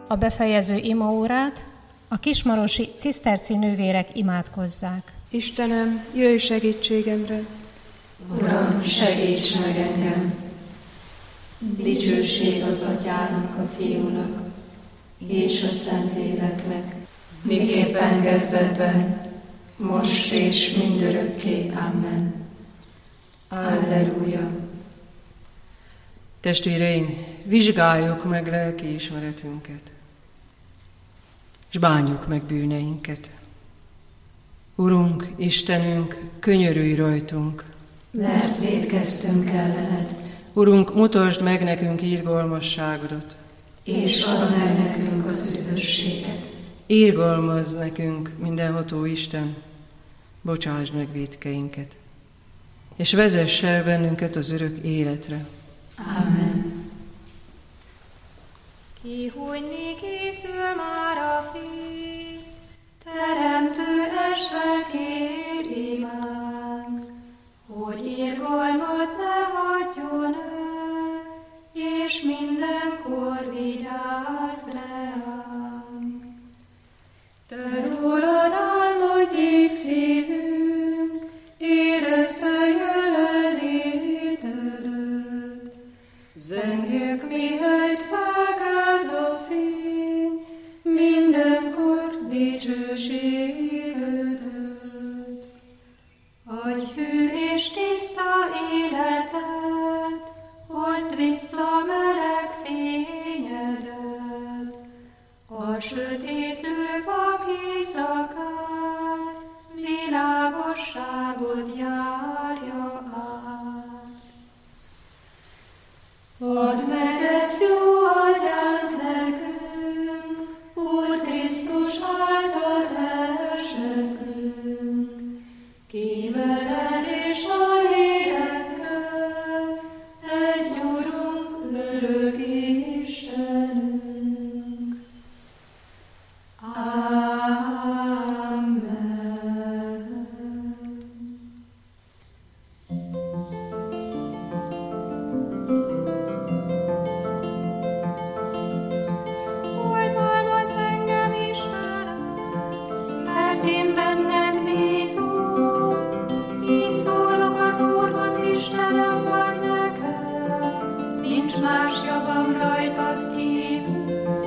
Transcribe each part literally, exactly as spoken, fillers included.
a befejező imaórát a kismarosi ciszterci nővérek imádkozzák. Istenem, jöjj segítségemre! Uram, segíts meg engem! Dicsőség az Atyának, a Fiúnak és a Szentléleknek, miképpen kezdetben, most és mindörökké. Amen. Alleluja! Testvéreim, vizsgáljuk meg lelkiismeretünket, és bánjuk meg bűneinket. Urunk, Istenünk, könyörülj rajtunk, mert vétkeztünk ellened. Urunk, mutasd meg nekünk irgalmasságodat, és add meg nekünk az üdvösséget. Irgalmazz nekünk, mindenható Isten, bocsásd meg vétkeinket, és vezess el bennünket az örök életre. Amen. Kihújni készül már a fény, teremtő este kér imánk, hogy irgalmat ne hagyjon el, és mindenkor vigyázz ránk. Te rólad álmodjék szívünk, érezze jelenlétedet, zengjük mihelyt felkelt a fény, mindenkor dicsőségedet. Adj hű és tiszta életet, hozd vissza meleg fényedet, a sötétlő vak éjszakát, világosságot járja át. Add meg ezt jó atyánk nekünk, Úr Krisztus által leheseklünk, ki veled és a lélekkel, egy Urunk, örök Istenünk. Amen. Oltalmazz engem, Istenem, mert én benned bízom, így szólok az Úrhoz, Istenem vagy nekem, nincs más javam rajtad kívül.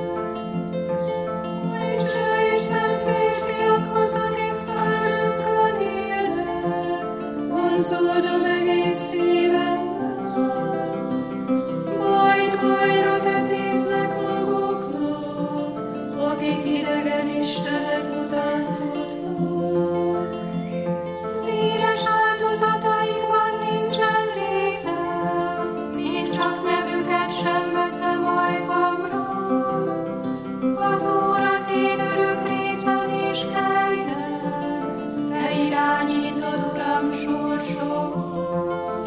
Dicsőj szent férfiakhoz, akik felőnkön élnek, vonzódom egész szívemmel, majd bajra tetéznek maguknak, akik idegen istenek után futnak. Véres áldozataikban nincsen részem, még csak nevüket sem veszem ajkamra. Az Úr az én örök részem és kegyem, te irányítod, Uram, sorsomat.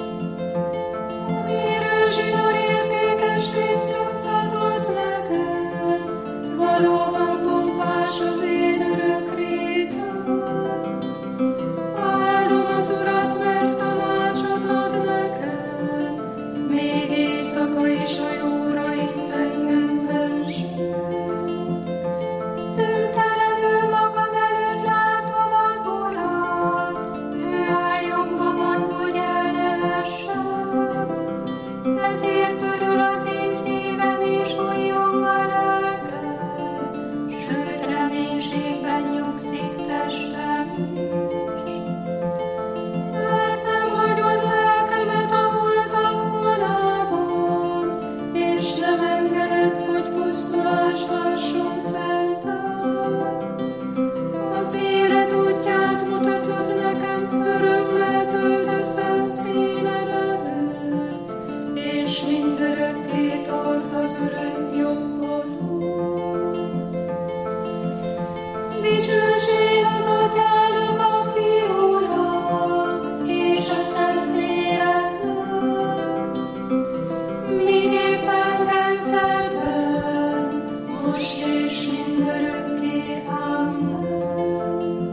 Érő zsinór értékes részt juttatott nekem, valóban pompás az én örök részem. Áldom az Urat, mert tanácsot ad nekem, még éjszaka is a jóra int engem benső. Szüntelenül magam előtt látom az Urat, ő áll jobbomon, hogy el ne essem. Ezért örül az én szívem és újjong a lelkem, sőt reménységben nyugszik testem is. Mert nem hagyod lelkemet a holtak vonában, és nem engeded, hogy pusztulás lásson szented. Az élet útját mutatod nekem, örömmel töltesz színed előtt, és mindörökké tart az örök jobbodon. Dicsőség az Atyának, a Fiúnak és a Szentléleknek, miképpen kezdetben, most és mindörökké. Amen.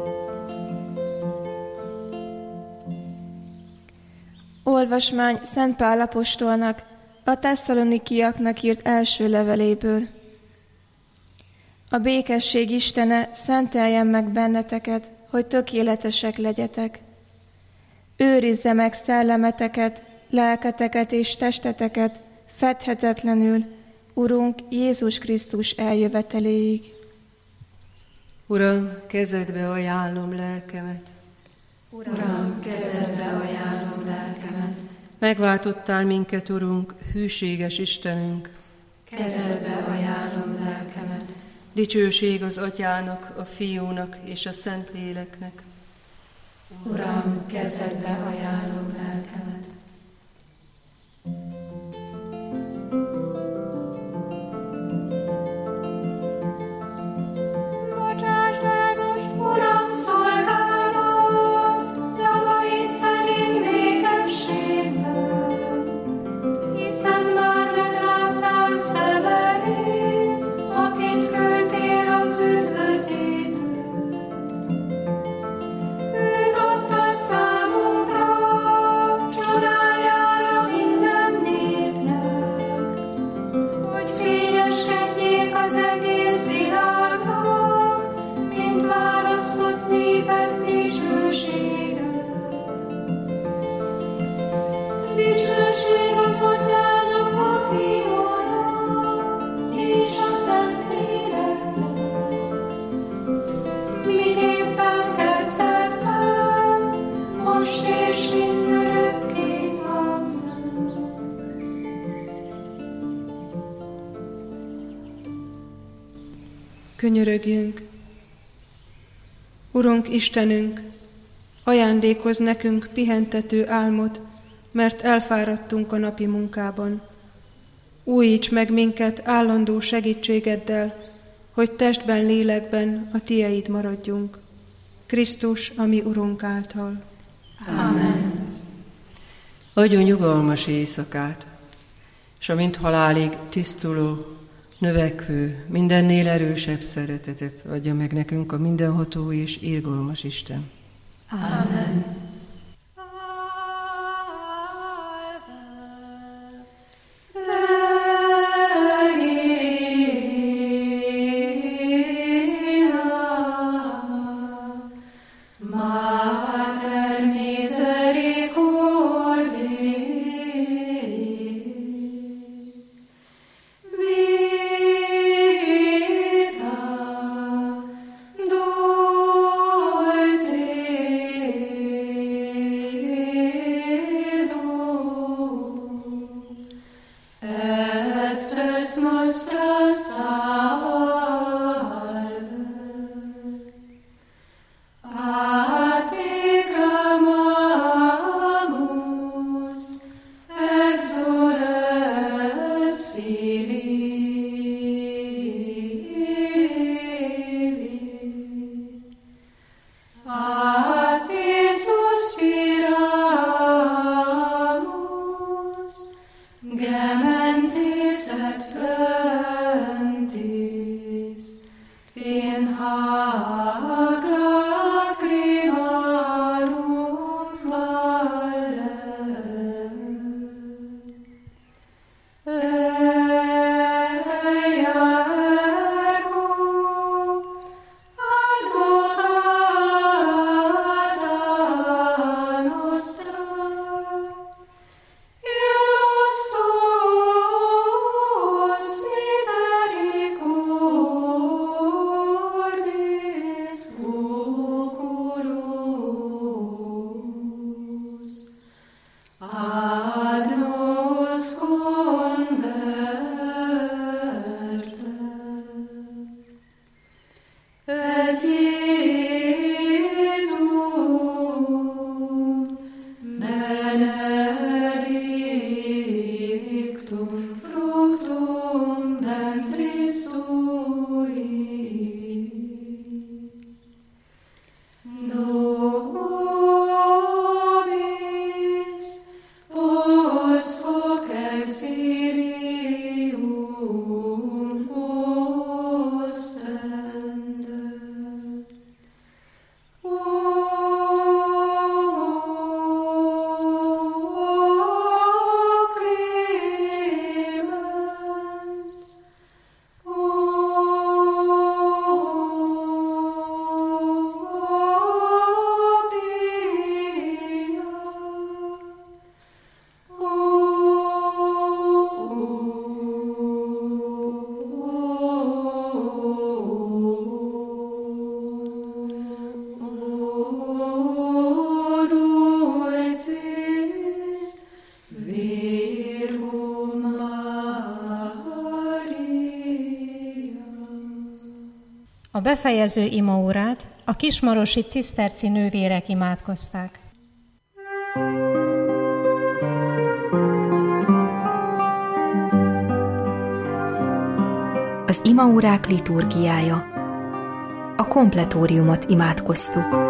Olvasmány Szent Pál apostolnak a tesszalonikiaknak írt első leveléből. A békesség Istene szenteljen meg benneteket, hogy tökéletesek legyetek. Őrizze meg szellemeteket, lelketeket és testeteket fedhetetlenül, Urunk Jézus Krisztus eljöveteléig. Uram, kezedbe ajánlom lelkemet. Uram, kezedbe ajánlom lelkemet. Megváltottál minket, Urunk, hűséges Istenünk. Kezedbe ajánlom lelkemet. Dicsőség az Atyának, a Fiúnak és a Szentléleknek. Uram, kezedbe ajánlom lelkemet. Bocsásd el most, Uram, szolgálat, szavaid szerint békességben, hiszen már megláttál szemeid, akit küldtél az üdvözítőt. Őt adtad számunkra, csodájára minden népnek, hogy fényeskedjék az egész világnak, mint választott néped dicsősége. Dicsőség az Atyának, a Fiúnak és a Szentléleknek, miképpen kezdetben, most és mindörökké. Amen. Könyörögjünk. Urunk Istenünk, ajándékozz nekünk pihentető álmot, mert elfáradtunk a napi munkában. Újíts meg minket állandó segítségeddel, hogy testben, lélekben a tieid maradjunk. Krisztus, a mi Urunk által. Amen. Adjon nyugalmas éjszakát, és a mint halálig tisztuló, növekvő, mindennél erősebb szeretetet adja meg nekünk a mindenható és irgalmas Isten. Amen. Mater misericordiae, vita dulcedo, et spes nostra salve. A te clamamus, exules Filii. A te suspiramus, gementes et plentes. A befejező imaórát a kismarosi ciszterci nővérek imádkozták. Az imaórák liturgiája. A kompletóriumot imádkoztuk.